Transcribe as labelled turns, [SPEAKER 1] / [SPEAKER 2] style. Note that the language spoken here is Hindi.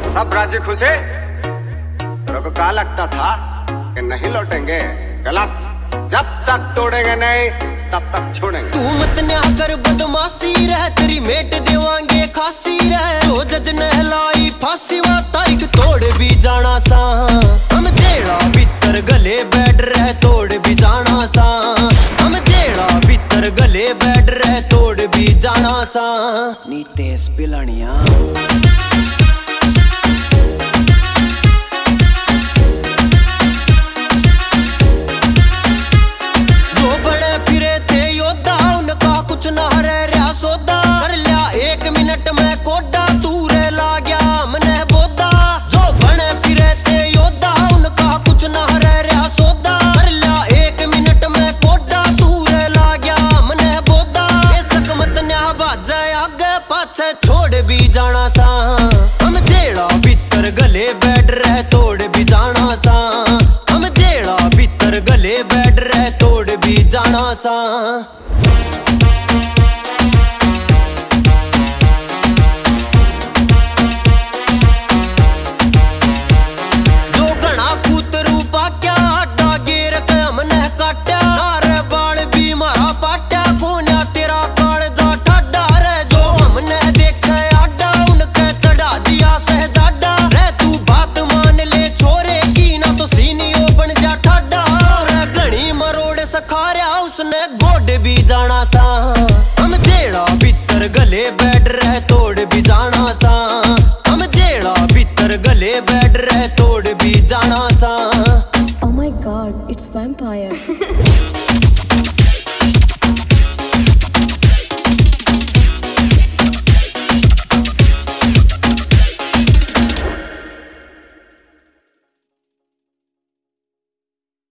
[SPEAKER 1] सब राजी खुशी। तेरे को क्या लगता था कि नहीं लौटेंगे? गलत। जब तक तोड़ेंगे नहीं तब तक छोड़ेंगे।
[SPEAKER 2] तू मत न्या कर बदमाशी रह, तेरी मेट देवांगे खासी रह। तो जज नहलाई फांसी वा तारीख तोड़ भी जाना सा। हम जेड़ा भीतर गले बैठ रह तोड़ भी जाना सा। हम जेड़ा भीतर गले बैठ रह तोड़ भी जाना सा। नीतेश पिलानिया छोड़ भी जाना सा। हम जेड़ा भीतर गले बैठ रह तोड़ भी जाना सा। हम जेड़ा भीतर गले बैठ रह तोड़ भी जाना सा। जो घना कूतरू पाक्या आटा गेर के हमने काट्या। नारे बाल भी मारा पाट्या कोन्या तेरा कालजा ठाडा रे। जो हमने देखे आडा उनके चढ़ा दिया सहजादा रे। तू बात मान ले छोरे की ना तो सीनियो बन जा ठाडा रे। घनी मरोड़ सखारिया उसने गोड भी जाना सा। हम जेड़ा भीतर गले बैठ रह तोड़ भी जाना